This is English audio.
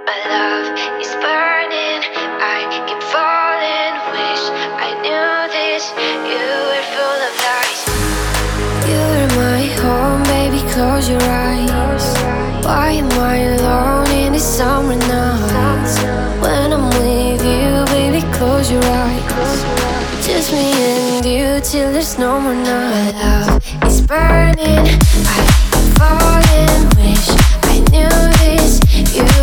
My love is burning, I keep falling. Wish I knew this, you were full of lies. You're my home, baby, close your eyes. Why am I alone in this summer night? When I'm with you, baby, close your eyes. Just me and you till there's no more night. My love is burning, I keep falling. Wish I knew this, you